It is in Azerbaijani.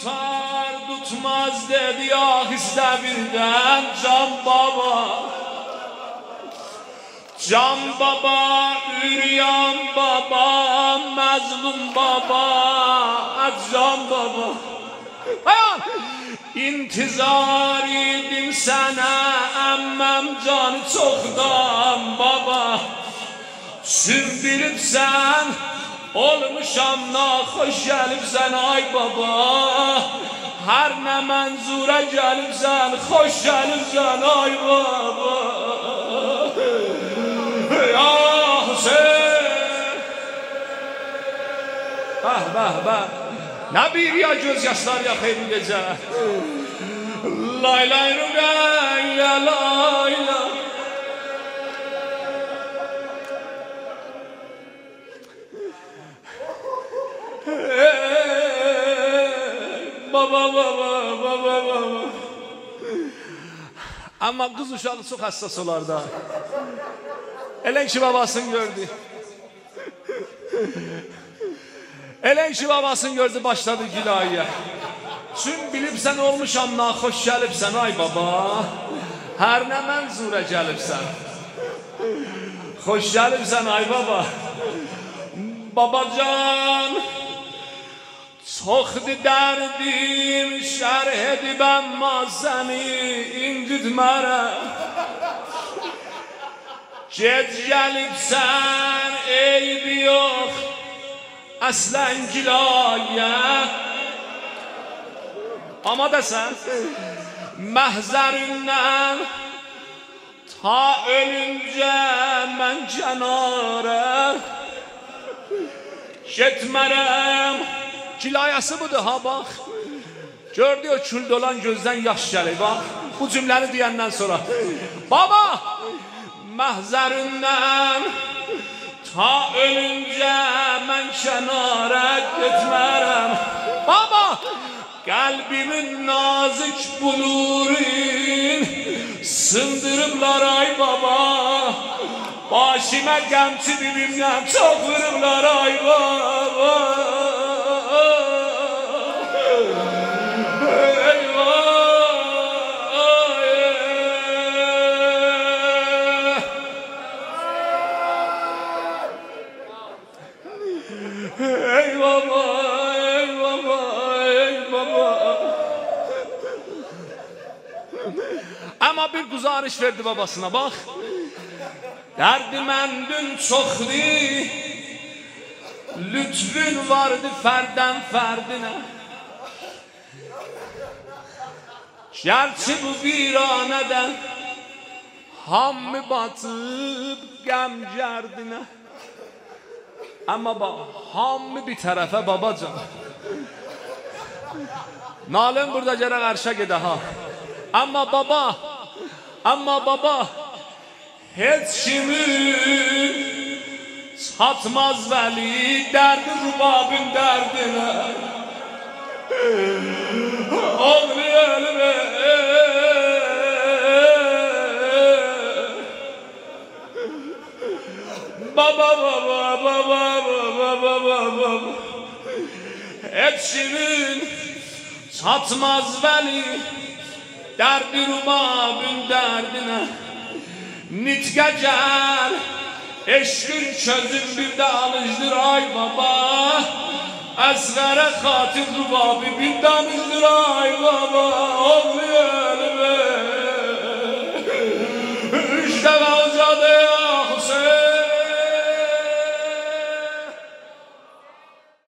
tutar tutmaz dedi ahiste birden Can Baba. Can Baba, üryan baba, mazlum baba, Can Baba. İntizar idim sana emmem canı çoktan baba. Sümbülübsən, olmuşam naxoş gəlibsən ay baba. Hər nə mənzurə gəlibsən, xoş gəlibsən ay baba. Ya Hüseyin. Bəh, bəh, bəh. Nə bir ya göz yaşlar yaxayım gecə. Lay lay rüqən ya lay lay. Baba baba baba baba. Amma qız uşağı çox həssas olar da. Elən ki babasını gördü. Elən ki babasını gördü başladı gülayə. Çün bilibsən olmuşam naxoş gəlibsən ay baba. Hər nə mənzurə gəlibsən. Xoş gəlibsən ay baba. Babacan. Çoxdur dərdim şərh edib əmma səni incitmərəm. Gec gəlibsən eybi yox əslən gilayə. Amma desən məhzərindən ta ölüncə mən kənara getmərəm. Kilayəsi budur ha bax. Gördü o kül dolan gözdən yaş gəlir bax. Bu cümləni deyəndən sonra baba məhzərindən ta ölüncə mən kənara getmərəm. Baba qəlbimin nazik bulurin sındırıblar ay baba. Başıma qəmçi bibimdən çox vurublar ay baba. Ey baba, ey baba, ey baba. Ama bir guzarış verdi babasına bak. Derdimendün çoxdu, lütfün vardı fərdən fərdinə. Gerçi bu viranədən hamı batıb qəm gərdinə. Amma bax, hamı bir tərəfə babacan. Nalın burada gərək ərşə gedə ha. Amma baba, heç kimi çatmaz vəli dərdi rubabın dərdinə. Ağlayalım baba baba baba baba baba. Hepsinin çatmaz veli derdi rubabın derdine. Nitqə gəl eşqin çözüm bir də alışdır ay baba. Əsğərə xatir rubabı bir danışdır ay baba. Oğluyalım üç dəfə ucadı